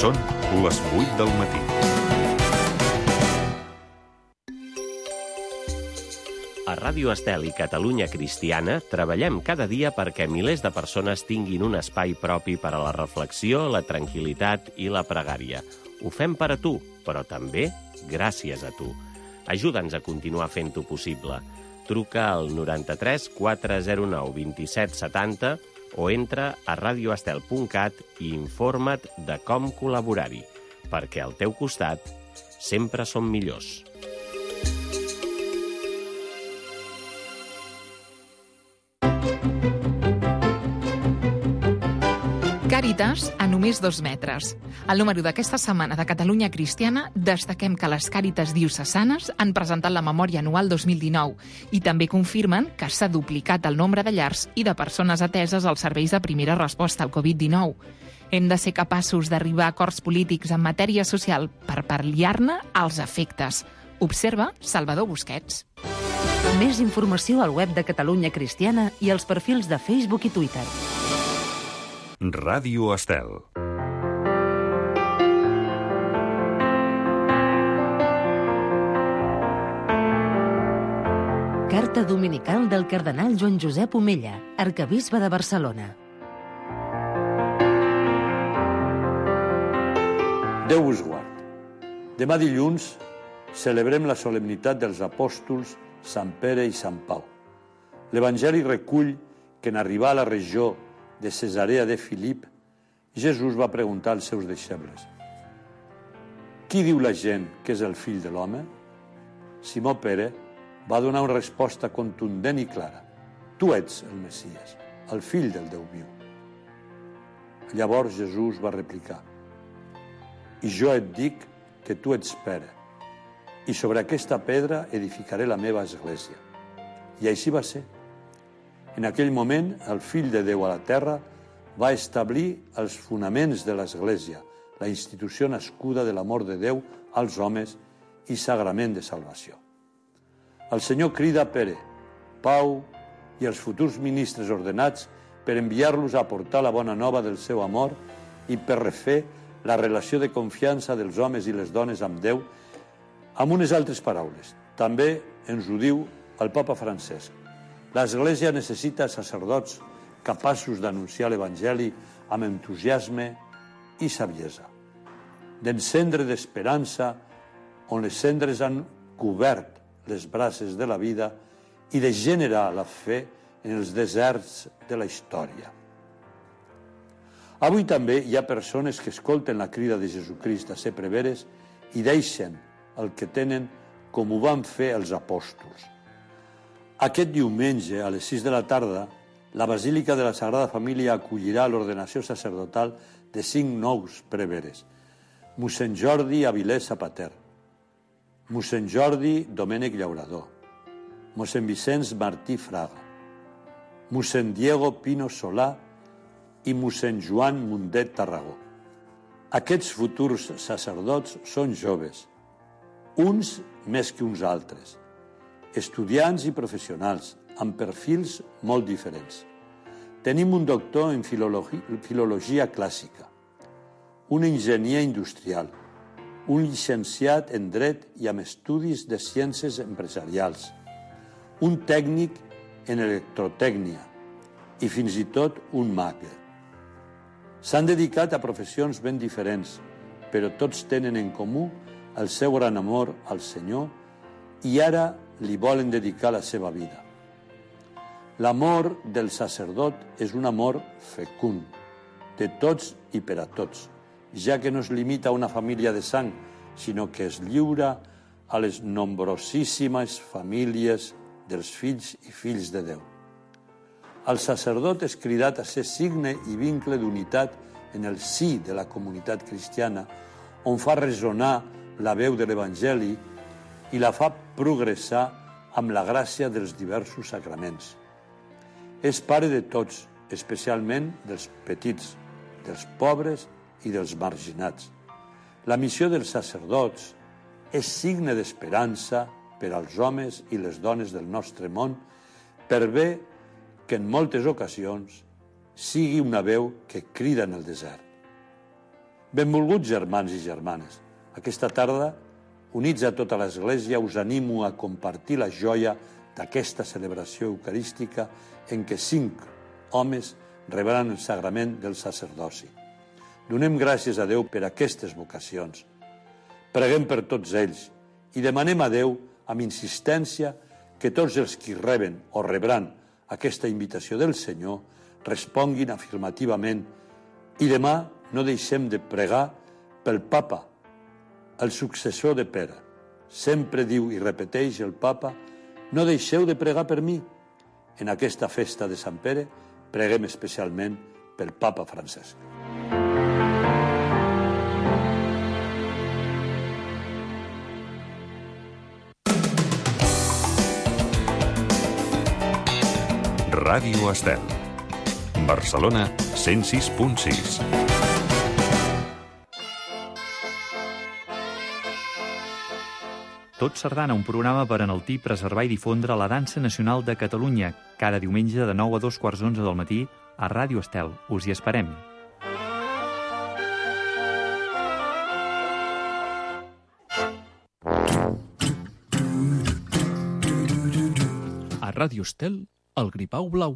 Són les 8 del matí. A Ràdio Estel i Catalunya Cristiana treballem cada dia perquè milers de persones tinguin un espai propi per a la reflexió, la tranquil·litat i la pregària. Ho fem per a tu, però també gràcies a tu. Ajuda'ns a continuar fent-ho possible. Truca al 93 409 27 70 o entra a radioestel.cat i informa't de com col·laborar-hi, perquè al teu costat sempre som millors. Càritas a només 2 metres. Al número d'aquesta setmana de Catalunya Cristiana destaquem que les Càritas diocesanes han presentat la memòria anual 2019 i també confirmen que s'ha duplicat el nombre de llars i de persones ateses als serveis de primera resposta al Covid-19. Hem de ser capaços d'arribar a acords polítics en matèria social per pal·liar-ne els efectes. Observa Salvador Busquets. Més informació al web de Catalunya Cristiana i als perfils de Facebook i Twitter. Ràdio Estel. Carta dominical del cardenal Joan Josep Omella, arquebisbe de Barcelona. Déu us guard. Demà dilluns celebrem la solemnitat dels apòstols Sant Pere i Sant Pau. L'Evangeli recull que en arribar a la regió de Cesarea de Filip, Jesús va preguntar als seus deixebles: «Qui diu la gent que és el fill de l'home?» Simó Pere va donar una resposta contundent i clara: «Tu ets el Messies, el fill del Déu viu». Llavors Jesús va replicar: «I jo et dic que tu ets Pere, i sobre aquesta pedra edificaré la meva església». I així va ser. En aquell moment, el Fill de Déu a la terra va establir els fonaments de l'Església, la institució nascuda de l'amor de Déu als homes i sagrament de salvació. El Senyor crida a Pere, Pau i els futurs ministres ordenats per enviar-los a portar la bona nova del seu amor i per refer la relació de confiança dels homes i les dones amb Déu, amb unes altres paraules. També ens ho diu el Papa Francesc. L'Església necessita sacerdots capaços d'anunciar l'Evangeli amb entusiasme i saviesa, d'encendre d'esperança on les cendres han cobert les brases de la vida i de generar la fe en els deserts de la història. Avui també hi ha persones que escolten la crida de Jesucrist a ser preveres i deixen el que tenen com ho van fer els apòstols. Aquest diumenge, a les 6 de la tarda, la Basílica de la Sagrada Família acollirà l'ordenació sacerdotal de 5 nous preveres: mossèn Jordi Avilés Zapater, mossèn Jordi Domènec Llaurador, mossèn Vicenç Martí Fraga, mossèn Diego Pino Solà i mossèn Joan Mundet Tarragó. Aquests futurs sacerdots són joves, uns més que uns altres, estudiants i professionals, amb perfils molt diferents. Tenim un doctor en filologia clàssica, un enginyer industrial, un llicenciat en dret i amb estudis de ciències empresarials, un tècnic en electrotècnia i fins i tot un màquer. S'han dedicat a professions ben diferents, però tots tenen en comú el seu gran amor al Senyor i ara li volen dedicar la seva vida. L'amor del sacerdot és un amor fecund, de tots i per a tots, ja que no es limita a una família de sang, sinó que es lliura a les nombrosíssimes famílies dels fills i fills de Déu. El sacerdot és cridat a ser signe i vincle d'unitat en el si de la comunitat cristiana, on fa resonar la veu de l'Evangeli i la fa progressar amb la gràcia dels diversos sacraments. És pare de tots, especialment dels petits, dels pobres i dels marginats. La missió dels sacerdots és signe d'esperança per als homes i les dones del nostre món, per bé que en moltes ocasions sigui una veu que crida en el desert. Benvolguts germans i germanes, aquesta tarda, units a tota l'Església, us animo a compartir la joia d'aquesta celebració eucarística en què 5 homes rebran el sagrament del sacerdoci. Donem gràcies a Déu per aquestes vocacions. Preguem per tots ells i demanem a Déu, amb insistència, que tots els qui reben o rebran aquesta invitació del Senyor responguin afirmativament i demà no deixem de pregar pel Papa, el successor de Pere. Sempre diu i repeteix el Papa: no deixeu de pregar per mi. En aquesta festa de Sant Pere preguem especialment pel Papa Francesc. Ràdio Estel. Barcelona 106.6. Tot Sardana, un programa per enaltir, preservar i difondre la dansa nacional de Catalunya, cada diumenge de 9 a 2:15 del matí a Ràdio Estel. Us hi esperem. A Ràdio Estel, el Gripau Blau.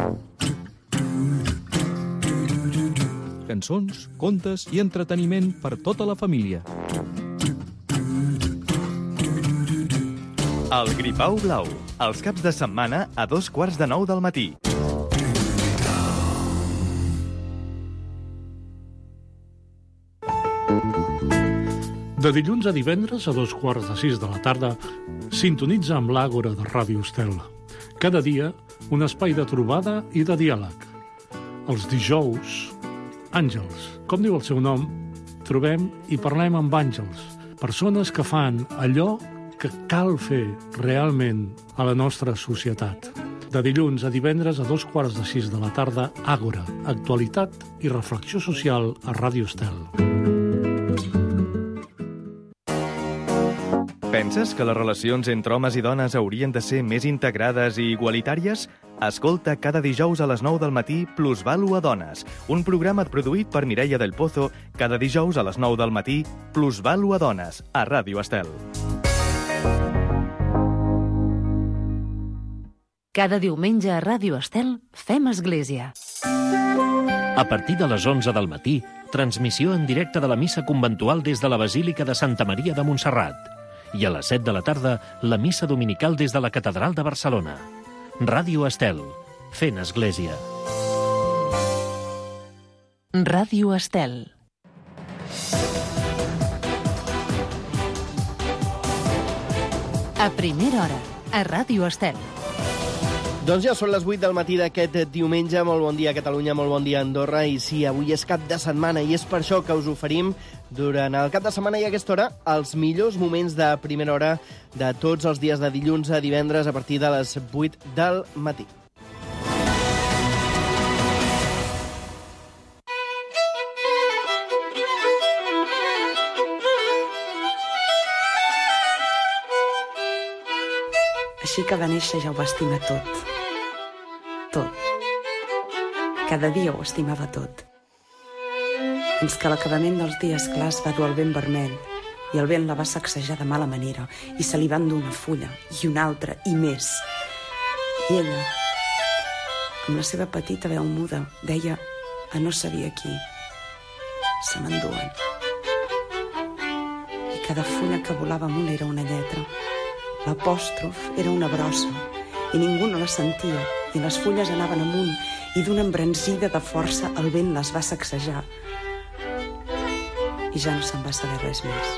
Cançons, contes i entreteniment per tota la família. El Gripau Blau, els caps de setmana a 8:45 del matí. De dilluns a divendres a 5:15 de la tarda, sintonitza amb l'Àgora de Ràdio Estel. Cada dia, un espai de trobada i de diàleg. Els dijous, àngels, com diu el seu nom, trobem i parlem amb àngels, persones que fan allò que cal fer realment a la nostra societat. De dilluns a divendres a 5:15 de la tarda, Àgora, actualitat i reflexió social a Ràdio Estel. Penses que les relacions entre homes i dones haurien de ser més integrades i igualitàries? Escolta cada dijous a les 9 del matí Plusvàlua Dones, un programa produït per Mireia del Pozo, cada dijous a les 9 del matí Plusvàlua Dones, a Ràdio Estel. Cada diumenge a Ràdio Estel fem església. A partir de les 11 del matí, transmissió en directe de la missa conventual des de la Basílica de Santa Maria de Montserrat. I a les 7 de la tarda, la missa dominical des de la Catedral de Barcelona. Ràdio Estel, fent església. Ràdio Estel. A primera hora, a Ràdio Estel. Doncs ja són les 8 del matí d'aquest diumenge. Molt bon dia, Catalunya, molt bon dia, Andorra. I sí, avui és cap de setmana i és per això que us oferim durant el cap de setmana i a aquesta hora els millors moments de primera hora de tots els dies de dilluns a divendres a partir de les 8 del matí. Així que va néixer ja ho va estimar tot. Tot. Cada dia ho estimava tot. Fins que a l'acabament dels dies clars va dur el vent vermell i el vent la va sacsejar de mala manera i se li van dur una fulla i una altra i més. I ella, amb la seva petita veu muda, deia a no sabia qui. Se m'enduen. I cada fulla que volava amunt era una lletra. L'apòstrof era una brossa i ningú no la sentia i les fulles anaven amunt i d'una embranzida de força el vent les va sacsejar i ja no se'n va saber res més.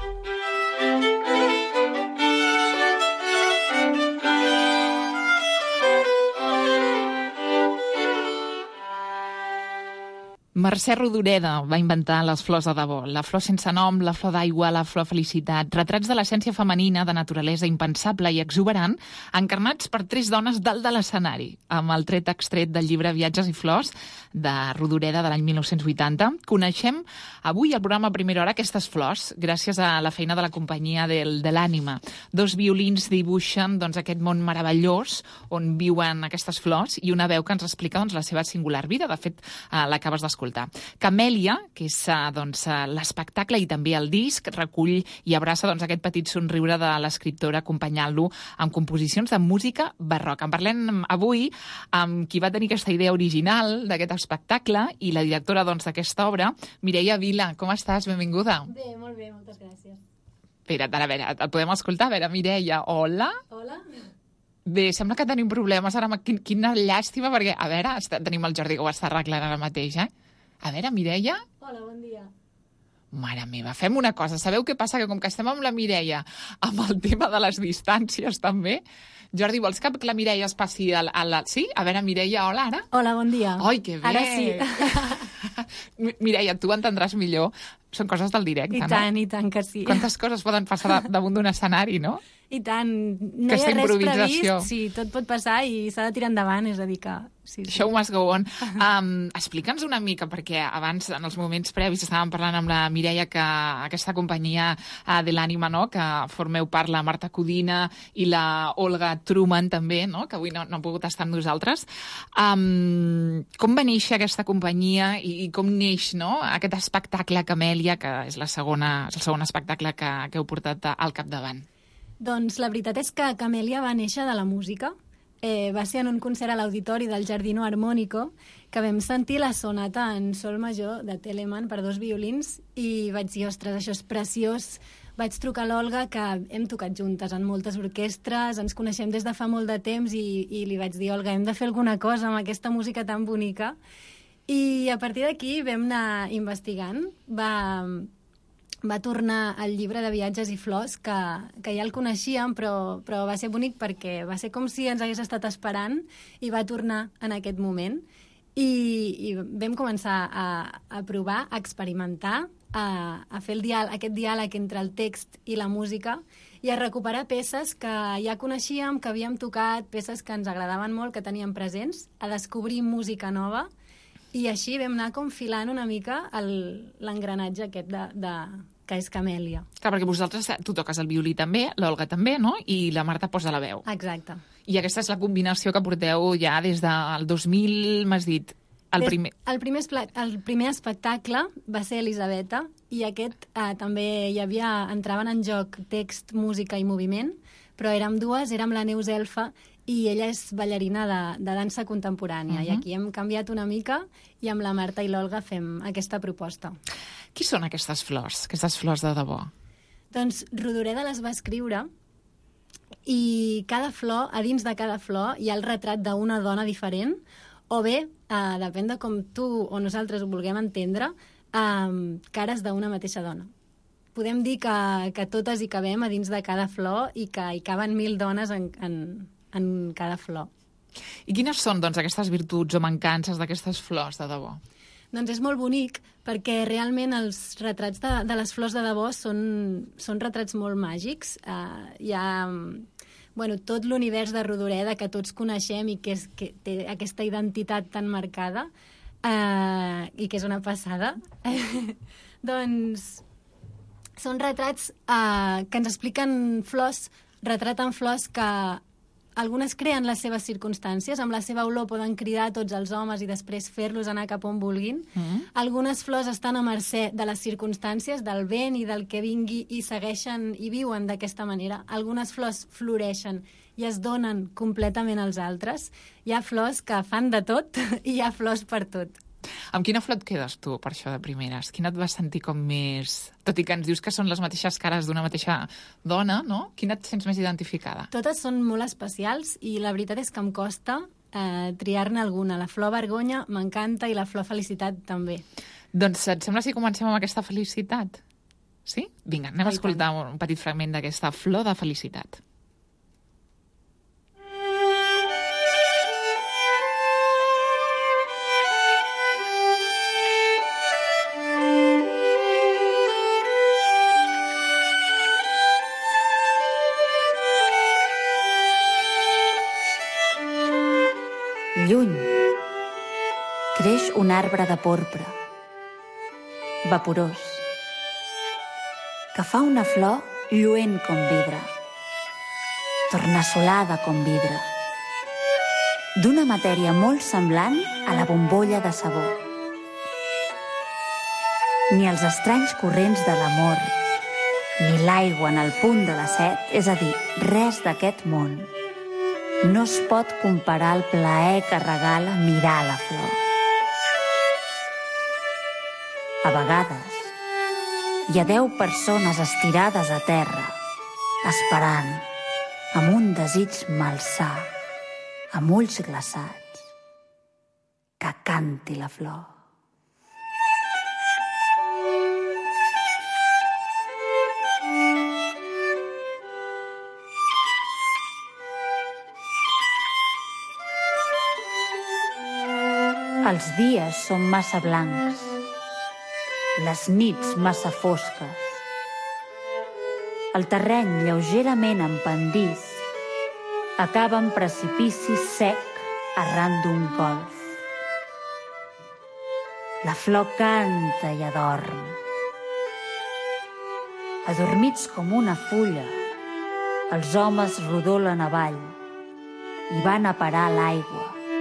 Mercè Rodoreda va inventar les flors de debò, la flor sense nom, la flor d'aigua, la flor felicitat, retrats de l'essència femenina, de naturalesa impensable i exuberant, encarnats per 3 dones dalt de l'escenari, amb el tret extret del llibre Viatges i flors de Rodoreda de l'any 1980. Coneixem avui al programa Primera Hora aquestes flors, gràcies a la feina de la companyia de l'Ànima. 2 violins dibuixen aquest món meravellós on viuen aquestes flors i una veu que ens explica la seva singular vida. De fet, l'acabes d'escoltar. escolta. Camèlia, que és l'espectacle i també el disc, recull i abraça aquest petit somriure de l'escriptora acompanyant-lo amb composicions de música barroca. En parlem avui amb qui va tenir aquesta idea original d'aquest espectacle i la directora d'aquesta obra, Mireia Vila. Com estàs? Benvinguda. Bé, molt bé, moltes gràcies. Espera't, a veure, et podem escoltar? A veure, Mireia, hola? Hola. Bé, sembla que tenim problemes ara. Quina llàstima, perquè, a veure, tenim el Jordi que ho està arreglant ara mateix, eh? A veure, Mireia? Hola, bon dia. Mare meva, fem una cosa. Sabeu què passa? Que com que estem amb la Mireia, amb el tema de les distàncies també, Jordi, vols que la Mireia es passi a la... Sí? A veure, Mireia, hola, ara? Hola, bon dia. Ai, que bé! Ara sí. Mireia, tu entendràs millor. Són coses del directe, no? I tant que sí. Quantes coses poden passar damunt d'un escenari, no? I tant. No Aquesta hi ha res improvisació. previst, sí, tot pot passar i s'ha de tirar endavant, és a dir que... Sí. Show must go on. Explica'ns una mica, perquè abans, en els moments previs, estàvem parlant amb la Mireia que aquesta companyia de l'ànima, no?, que formeu part la Marta Codina i la Olga Truman també, no?, que avui no han pogut estar amb nosaltres. Com va néixer aquesta companyia i com neix, no?, aquest espectacle Camèlia, que és el segon espectacle que heu portat al capdavant? Doncs la veritat és que Camèlia va néixer de la música. Va ser en un concert a l'auditori del Giardino Armonico que vam sentir la sonata en sol major de Telemann per 2 violins i vaig dir, ostres, això és preciós. Vaig trucar a l'Olga, que hem tocat juntes en moltes orquestres, ens coneixem des de fa molt de temps i li vaig dir, Olga, hem de fer alguna cosa amb aquesta música tan bonica. I a partir d'aquí vam anar investigant. Va tornar al llibre de viatges i flors, que ja el coneixíem, però va ser bonic perquè va ser com si ens hagués estat esperant i va tornar en aquest moment. I vam començar a provar, a experimentar, a fer aquest diàleg entre el text i la música i a recuperar peces que ja coneixíem, que havíem tocat, peces que ens agradaven molt, que teníem presents, a descobrir música nova. I així vam anar com filant una mica l'engranatge aquest que és Camèlia. Clar, perquè vosaltres, tu toques el violí també, l'Olga també, no?, i la Marta posa la veu. Exacte. I aquesta és la combinació que porteu ja des del 2000, m'has dit, el primer... El primer espectacle va ser Elisabeta, i aquest també entraven en joc text, música i moviment, però érem dues, érem la Neus Elfa, i ella és ballarina de dansa contemporània. I aquí hem canviat una mica i amb la Marta i l'Olga fem aquesta proposta. Qui són aquestes flors de debò? Doncs Rodoreda les va escriure i cada flor, a dins de cada flor, hi ha el retrat d'una dona diferent, o bé, depèn de com tu o nosaltres ho vulguem entendre, cares d'una mateixa dona. Podem dir que totes hi cabem a dins de cada flor i que hi caben 1000 dones en cada flor. I quines són, doncs, aquestes virtuts o mancances d'aquestes flors de debò? Doncs és molt bonic, perquè realment els retrats de les flors de debò són retrats molt màgics. Hi ha tot l'univers de Rodoreda que tots coneixem i que té aquesta identitat tan marcada i que és una passada. Doncs són retrats que ens expliquen flors, retraten flors que algunes creen les seves circumstàncies, amb la seva olor poden cridar tots els homes i després fer-los anar cap on vulguin. Algunes flors estan a mercè de les circumstàncies, del vent i del que vingui, i segueixen i viuen d'aquesta manera. Algunes flors floreixen i es donen completament als altres. Hi ha flors que fan de tot i hi ha flors per tot. Amb quina flor et quedes tu, per això de primeres? Quina et vas sentir com més... Tot i que ens dius que són les mateixes cares d'una mateixa dona, no? Quina et sents més identificada? Totes són molt especials i la veritat és que em costa triar-ne alguna. La flor vergonya m'encanta i la flor felicitat també. Doncs et sembla si comencem amb aquesta felicitat? Sí? Vinga, anem a escoltar un petit fragment d'aquesta flor de felicitat. Lluny, creix un arbre de porpra, vaporós, que fa una flor lluent com vidre, tornassolada com vidre, d'una matèria molt semblant a la bombolla de sabó. ni els estranys corrents de l'amor, ni l'aigua en el punt de la set, és a dir, res d'aquest món. No es pot comparar el plaer que regala mirar la flor. A vegades, hi ha 10 persones estirades a terra, esperant, amb un desig malsà, amb ulls glaçats, que canti la flor. Els dies són massa blancs, les nits massa fosques, el terreny lleugerament empendís acaba en precipici sec arran d'un golf. La flor canta i adorm. Adormits com una fulla, els homes rodolen avall i van a parar a l'aigua,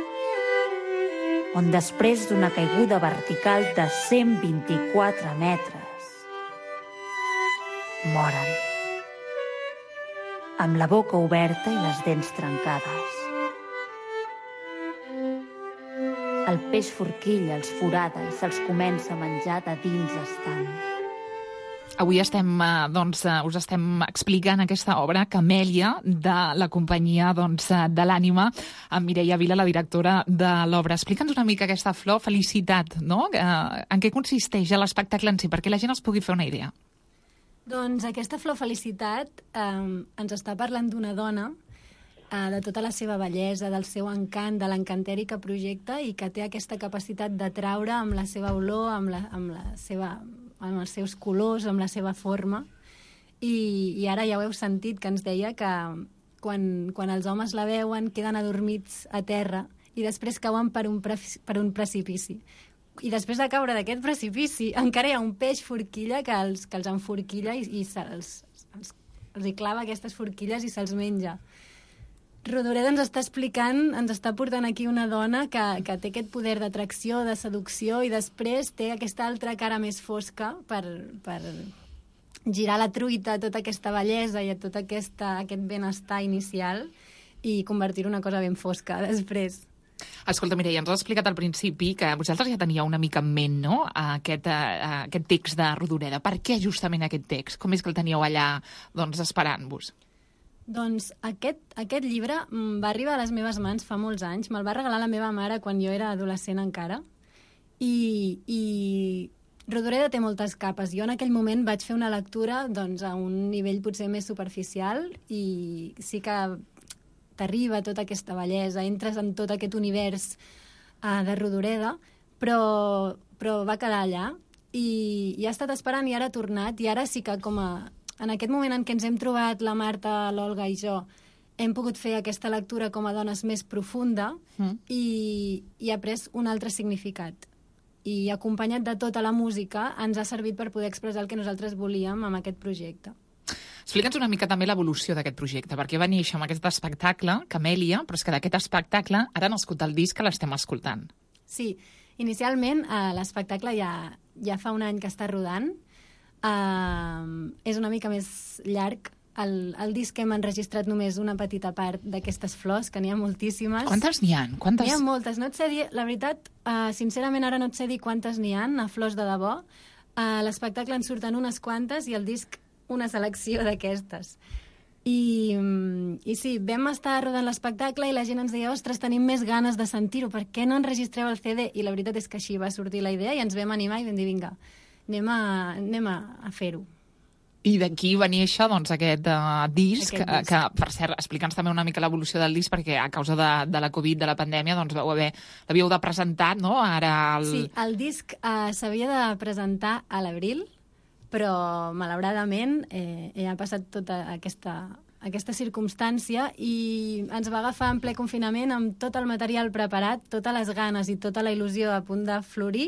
on després d'una caiguda vertical de 124 metres moren, amb la boca oberta i les dents trencades. El peix forquilla els forada i se'ls comença a menjar de dins estant. Avui us estem explicant aquesta obra, Camèlia, de la companyia de l'Ànima, amb Mireia Vila, la directora de l'obra. Explica'ns una mica aquesta flor, Felicitat, no? En què consisteix l'espectacle en si, perquè la gent es pugui fer una idea. Doncs aquesta flor Felicitat ens està parlant d'una dona, de tota la seva bellesa, del seu encant, de l'encanteri que projecta i que té aquesta capacitat d'atraure amb la seva olor, amb els seus colors, amb la seva forma. I ara ja ho heu sentit, que ens deia que quan els homes la veuen queden adormits a terra i després cauen per un precipici. I després de caure d'aquest precipici encara hi ha un peix forquilla que els enforquilla i els hi clava aquestes forquilles i se'ls menja. Rodoreda ens està explicant, ens està portant aquí una dona que té aquest poder d'atracció, de seducció, i després té aquesta altra cara més fosca per girar la truita a tota aquesta bellesa i a tot aquest benestar inicial i convertir-ho en una cosa ben fosca després. Escolta, Mireia, ens has explicat al principi que vosaltres ja teníeu una mica en ment, no?, aquest text de Rodoreda. Per què justament aquest text? Com és que el teníeu allà esperant-vos? Doncs aquest llibre va arribar a les meves mans fa molts anys. Me'l va regalar la meva mare quan jo era adolescent encara. I Rodoreda té moltes capes. Jo en aquell moment vaig fer una lectura a un nivell potser més superficial i sí que t'arriba tota aquesta bellesa, entres en tot aquest univers de Rodoreda, però va quedar allà i ha estat esperant i ara ha tornat. I ara sí que en aquest moment en què ens hem trobat, la Marta, l'Olga i jo, hem pogut fer aquesta lectura com a dones més profunda i ha pres un altre significat. I acompanyat de tota la música ens ha servit per poder expressar el que nosaltres volíem amb aquest projecte. Explica'ns una mica també l'evolució d'aquest projecte, perquè va néixer amb aquest espectacle, Camèlia, però és que d'aquest espectacle ara han nascut el disc que l'estem escoltant. Sí, inicialment l'espectacle ja fa un any que està rodant. És una mica més llarg. El disc hem enregistrat només una petita part d'aquestes flors, que n'hi ha moltíssimes. Quantes n'hi ha? N'hi ha moltes. No et sé dir, la veritat, sincerament ara no et sé dir quantes n'hi ha, a flors de debò. L'espectacle en surten unes quantes i el disc una selecció d'aquestes. I sí, vam estar rodant l'espectacle i la gent ens deia, ostres, tenim més ganes de sentir-ho, per què no enregistreu el CD? I la veritat és que així va sortir la idea i ens vam animar i vam dir, vinga, anem a fer-ho. I d'aquí va néixer aquest disc, que, per cert, explica'ns també una mica l'evolució del disc, perquè a causa de la Covid, de la pandèmia, l'havíeu de presentar, no? Sí, el disc s'havia de presentar a l'abril, però malauradament ha passat tota aquesta circumstància i ens va agafar en ple confinament amb tot el material preparat, totes les ganes i tota la il·lusió a punt de florir.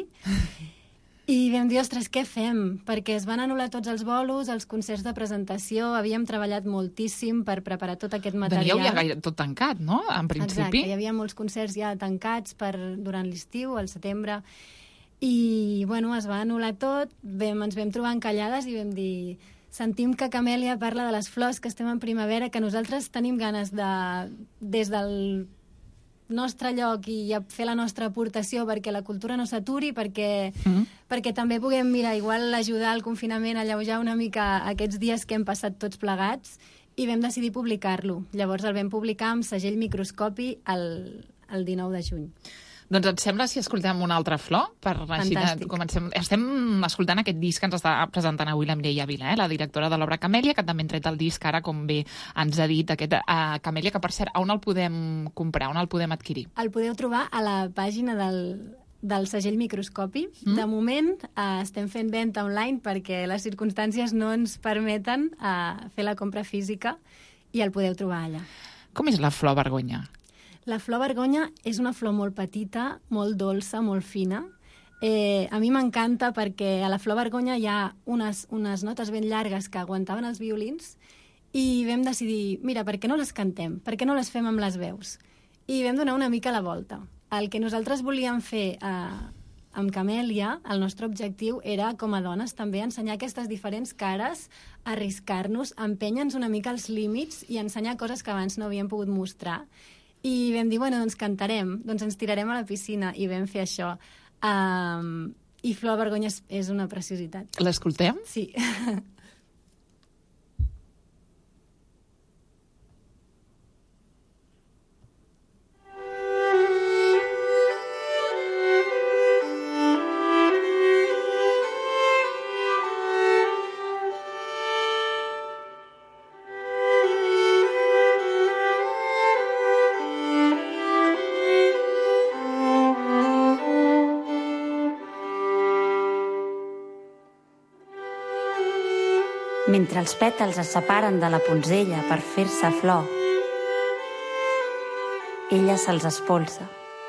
I vam dir, ostres, què fem? Perquè es van anul·lar tots els bolos, els concerts de presentació, havíem treballat moltíssim per preparar tot aquest material. Teníeu ja gaire tot tancat, no?, en principi. Exacte, hi havia molts concerts ja tancats durant l'estiu, al setembre, I, bueno, es va anul·lar tot, ens vam trobar encallades i vam dir... Sentim que Camèlia parla de les flors, que estem en primavera, que nosaltres tenim ganes de, des del nostre lloc i a fer la nostra aportació perquè la cultura no s'aturi, perquè també puguem, igual ajudar al confinament a alleujar una mica aquests dies que hem passat tots plegats, i vam decidir publicar-lo. Llavors el vam publicar amb segell Microscopi el 19 de juny. Doncs et sembla si escoltem una altra flor? Fantàstic. Estem escoltant aquest disc que ens està presentant avui la Mireia Vila, la directora de l'obra Camèlia, que també ha tret el disc ara, com bé ens ha dit, aquest Camèlia, que per cert, on el podem comprar, on el podem adquirir? El podeu trobar a la pàgina del segell Microscopi. De moment estem fent venda online perquè les circumstàncies no ens permeten fer la compra física i el podeu trobar allà. Com és la flor vergonya? La flor vergonya és una flor molt petita, molt dolça, molt fina. A mi m'encanta perquè a la flor vergonya hi ha unes notes ben llargues que aguantaven els violins i vam decidir, mira, per què no les cantem? Per què no les fem amb les veus? I vam donar una mica la volta. El que nosaltres volíem fer amb Camèlia, el nostre objectiu era, com a dones, també ensenyar aquestes diferents cares, arriscar-nos, empènyer-nos una mica els límits i ensenyar coses que abans no havíem pogut mostrar. I vam dir, bueno, doncs cantarem, doncs ens tirarem a la piscina, i vam fer això. I Flor Vergonya és una preciositat. L'escoltem? Sí. Mentre els pètals es separen de la punzella per fer-se flor, ella se'ls espolsa.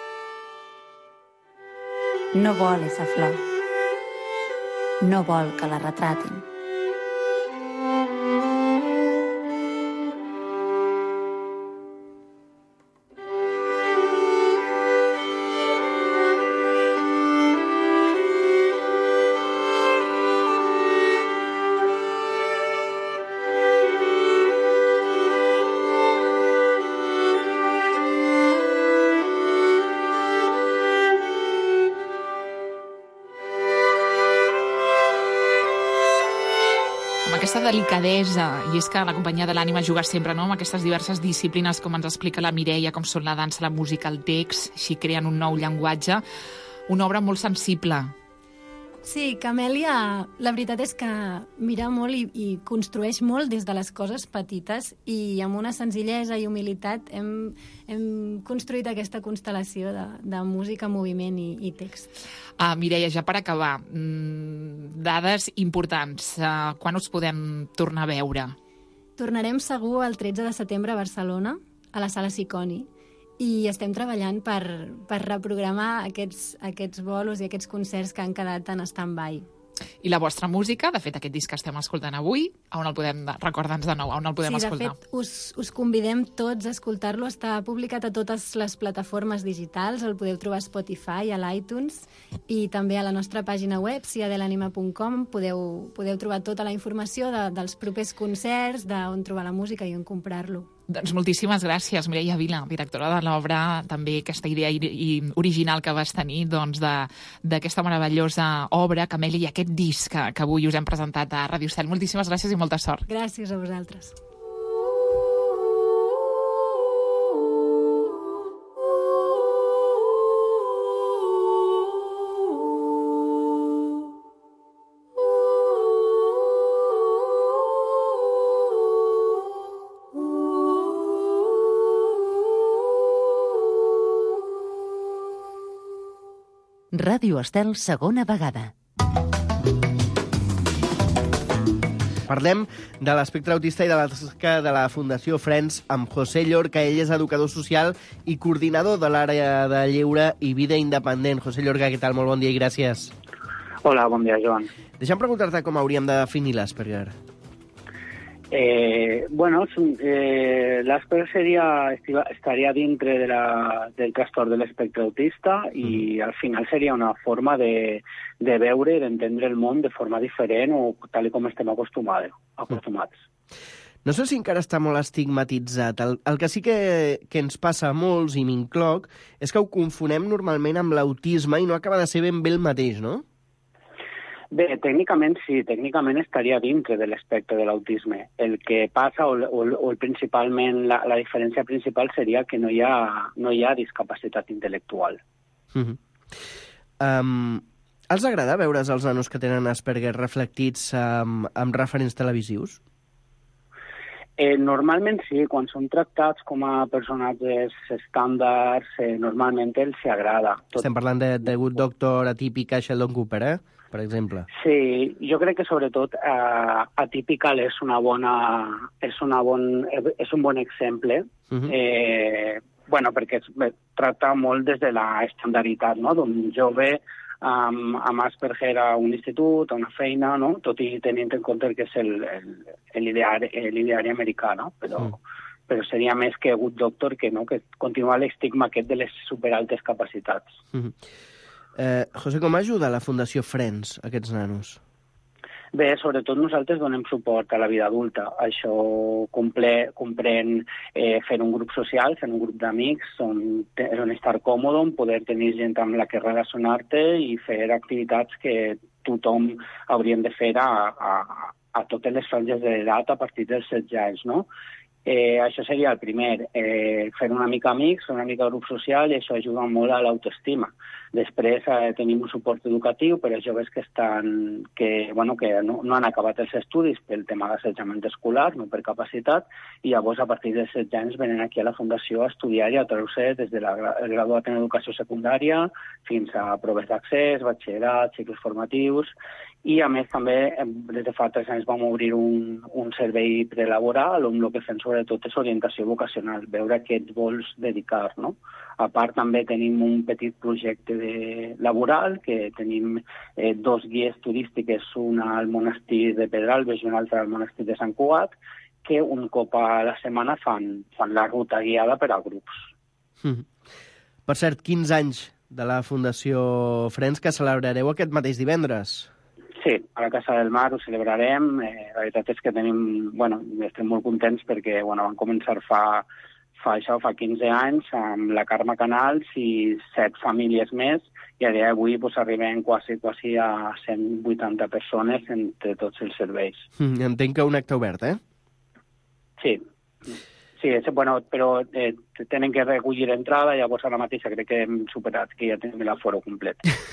No vol esa flor. No vol que la retratin. Aquesta delicadesa, i és que la companyia de l'ànima juga sempre, no?, amb aquestes diverses disciplines, com ens explica la Mireia, com són la dansa, la música, el text, així creen un nou llenguatge, una obra molt sensible. Sí, Camèlia, la veritat és que mira molt i construeix molt des de les coses petites, i amb una senzillesa i humilitat hem construït aquesta constel·lació de música, moviment i text. Mireia, ja per acabar, dades importants. Quan us podem tornar a veure? Tornarem segur el 13 de setembre a Barcelona, a la Sala Siconi, i estem treballant per reprogramar aquests bolos i aquests concerts que han quedat en stand-by. I la vostra música, de fet, aquest disc que estem escoltant avui, on el podem, recordar-nos de nou, on el podem escoltar? Sí, de fet, us convidem tots a escoltar-lo. Està publicat a totes les plataformes digitals, el podeu trobar a Spotify, a l'iTunes, i també a la nostra pàgina web, siadelanima.com, podeu trobar tota la informació dels propers concerts, d'on trobar la música i on comprar-lo. Doncs moltíssimes gràcies, Mireia Vila, directora de l'obra, també aquesta idea original que vas tenir d'aquesta meravellosa obra, Camèlia, i aquest disc que avui us hem presentat a Ràdio Estel. Moltíssimes gràcies i molta sort. Gràcies a vosaltres. Ràdio Estel, segona vegada. Parlem de l'espectre autista i de la tasca de la Fundació Friends amb José Llorca. Ell és educador social i coordinador de l'àrea de lleure i vida independent. José Llorca, què tal? Molt bon dia i gràcies. Hola, bon dia, Joan. Deixa'm preguntar-te com hauríem de definir l'Asperger. L'Asperger estaria dintre del trastorn de l'espectre autista i al final seria una forma de veure i d'entendre el món de forma diferent o tal com estem acostumats. No sé si encara està molt estigmatitzat. El que sí que ens passa a molts, i m'incloc, és que ho confonem normalment amb l'autisme i no acaba de ser ben bé el mateix, no? Bé, tècnicament sí, tècnicament estaria dintre de l'espectre de l'autisme. El que passa, o principalment, la diferència principal seria que no hi ha discapacitat intel·lectual. Els agrada veure's els nanos que tenen Asperger reflectits amb referents televisius? Normalment sí, quan són tractats com a personatges estàndards, normalment els agrada. Estem parlant de Good Doctor, Atypical, Sheldon Cooper, per exemple. Sí, jo crec que sobretot Atypical és un bon exemple, perquè tracta molt des de la estandarditat, no? D'un jove amb Asperger a un institut, a una feina, no? Tot i tenint en compte que és l'ideari americà, no? Però seria més que Good Doctor, que continua l'estigma aquest de les superaltes capacitats. José, com ajuda la Fundació Friends a aquests nanos? Bé, sobretot nosaltres donem suport a la vida adulta. Això comprèn fer un grup social, fer un grup d'amics, on estar còmode, on poder tenir gent amb la que relacionar-te i fer activitats que tothom hauríem de fer a totes les franges d'edat a partir dels 16 anys, no? Això seria el primer, fer una mica amics, una mica grup social, i això ajuda molt a l'autoestima. Després tenim un suport educatiu per als joves que no han acabat els estudis pel tema d'assetjament escolar, no per capacitat, i llavors a partir dels 16 anys venen aquí a la Fundació a estudiar i a treure des del graduat en educació secundària fins a proves d'accés, batxillerat, cicles formatius, i a més també des de fa 3 anys vam obrir un servei prelaboral on el que fem sobretot és orientació vocacional, veure a què et vols dedicar, no? A part també tenim un petit projecte laboral, que tenim 2 guies turístiques, una al monestir de Pedralbes i una altra al monestir de Sant Cugat, que un cop a la setmana fan la ruta guiada per a grups. Per cert, 15 anys de la Fundació Friends que celebrareu aquest mateix divendres. Sí, a la Casa del Mar ho celebrarem. La veritat és que estem molt contents perquè van començar fa 15 anys amb la Carme Canals i 7 famílies més, i a dia d'avui arribem quasi a 180 persones entre tots els serveis. Entenc que un acte obert, Sí. Sí, però tenen que recollir entrada, llavors ara mateix crec que hem superat, que ja tenim l'aforo complet.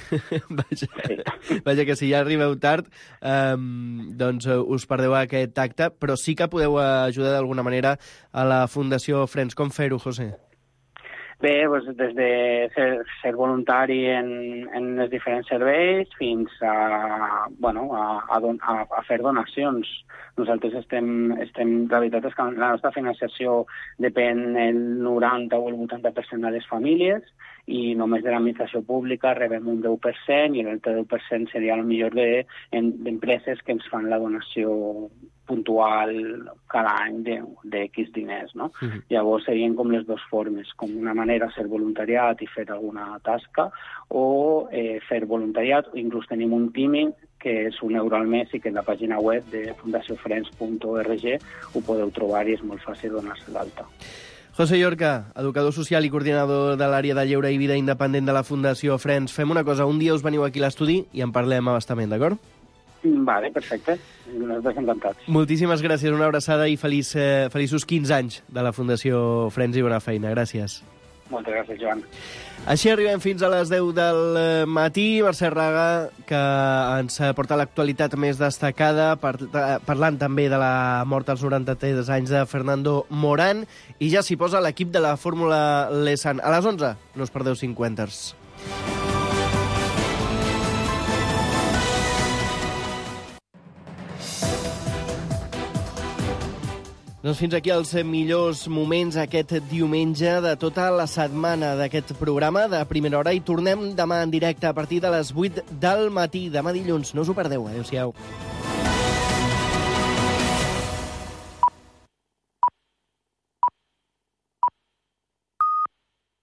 Vaja, que si ja arribeu tard, doncs us perdeu aquest acte, però sí que podeu ajudar d'alguna manera a la Fundació Friends. Com fer-ho, José? Bé, des de ser voluntari en els diferents serveis fins a fer donacions. Nosaltres la veritat és que la nostra financiació depèn el 90 o el 80% de les famílies i només de l'administració pública rebem un 10% i l'altre 10% seria potser d'empreses que ens fan la donació puntual cada any d'X diners, no? Llavors serien com les dues formes, com una manera ser voluntariat i fer alguna tasca o fer voluntariat, inclús tenim un Timi que és €1 al mes i que en la pàgina web de fundaciofriends.org ho podeu trobar i és molt fàcil donar-se l'alta. José Llorca, educador social i coordinador de l'àrea de lleure i vida independent de la Fundació Friends. Fem una cosa, un dia us veniu aquí a l'estudi i en parlem a bastament, d'acord? Vale, perfecte. Nosaltres encantats. Moltíssimes gràcies, una abraçada i feliços 15 anys de la Fundació Friends i bona feina. Gràcies. Moltes gràcies, Joan. Així arribem fins a les 10 del matí. Mercè Raga, que ens porta l'actualitat més destacada, parlant també de la mort als 93 anys de Fernando Morán, i ja s'hi posa l'equip de la Fórmula Lesan. A les 11 no us perdeu 5 Winters. Doncs fins aquí els millors moments aquest diumenge de tota la setmana d'aquest programa de Primera Hora, i tornem demà en directe a partir de les 8 del matí, demà dilluns. No us ho perdeu. Adéu-siau.